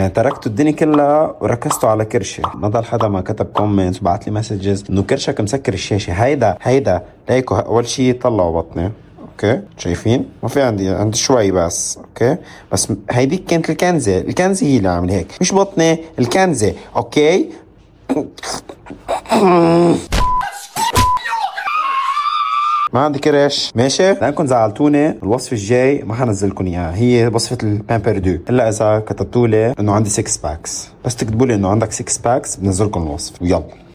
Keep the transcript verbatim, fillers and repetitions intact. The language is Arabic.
يعني تركتوا الدنيا كلها وركزتوا على كرشة. ما ضل حدا ما كتب كومنتس وبعت لي مسجز انه كرشك مسكر الشاشة. هيدا هيدا ليكو اول شي طلعوا بطني، اوكي شايفين؟ ما في عندي عندي شوي بس، اوكي بس هيديك كانت الكنزة. الكنزة هي اللي عامل هيك، مش بطني، الكنزة، اوكي. ما عندي كرش، ماشي؟ لانكم زعلتوني الوصف الجاي ما حنزلكم اياها، هي وصفة البامبردو الا اذا كتبتوا لي انه عندي سكس باكس. بس تكتبوا لي انه عندك سكس باكس بنزلكم الوصف. يلا.